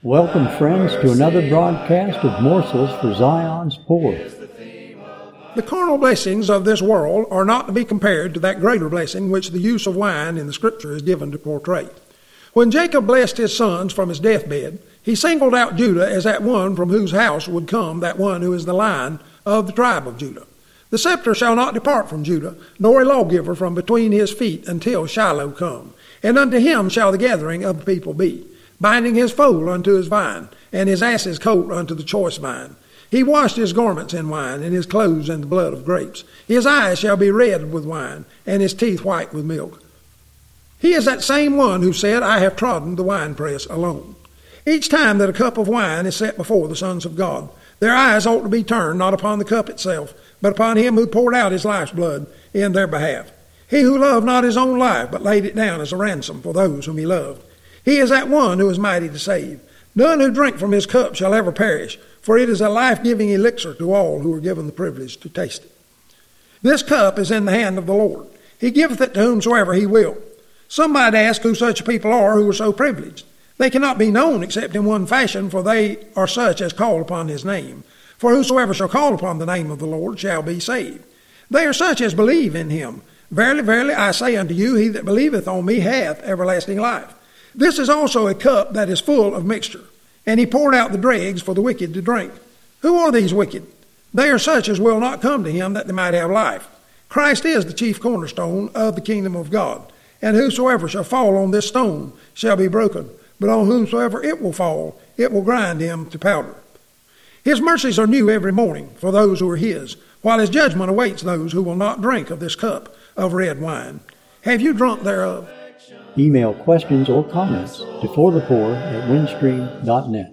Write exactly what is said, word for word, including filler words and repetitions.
Welcome, friends, to another broadcast of Morsels for Zion's Poor. The carnal blessings of this world are not to be compared to that greater blessing which the use of wine in the Scripture is given to portray. When Jacob blessed his sons from his deathbed, he singled out Judah as that one from whose house would come that one who is the Lion of the tribe of Judah. The scepter shall not depart from Judah, nor a lawgiver from between his feet until Shiloh come. And unto him shall the gathering of the people be, binding his foal unto his vine, and his ass's coat unto the choice vine. He washed his garments in wine, and his clothes in the blood of grapes. His eyes shall be red with wine, and his teeth white with milk. He is that same one who said, I have trodden the winepress alone. Each time that a cup of wine is set before the sons of God, their eyes ought to be turned not upon the cup itself, but upon him who poured out his life's blood in their behalf. He who loved not his own life, but laid it down as a ransom for those whom he loved. He is that one who is mighty to save. None who drink from his cup shall ever perish, for it is a life-giving elixir to all who are given the privilege to taste it. This cup is in the hand of the Lord. He giveth it to whomsoever he will. Some might ask who such people are who are so privileged. They cannot be known except in one fashion, for they are such as call upon his name. For whosoever shall call upon the name of the Lord shall be saved. They are such as believe in him. Verily, verily, I say unto you, he that believeth on me hath everlasting life. This is also a cup that is full of mixture, and he poured out the dregs for the wicked to drink. Who are these wicked? They are such as will not come to him that they might have life. Christ is the chief cornerstone of the kingdom of God, and whosoever shall fall on this stone shall be broken, but on whomsoever it will fall, it will grind him to powder. His mercies are new every morning for those who are his, while his judgment awaits those who will not drink of this cup of red wine. Have you drunk thereof? Email questions or comments to for the poor at windstream dot net.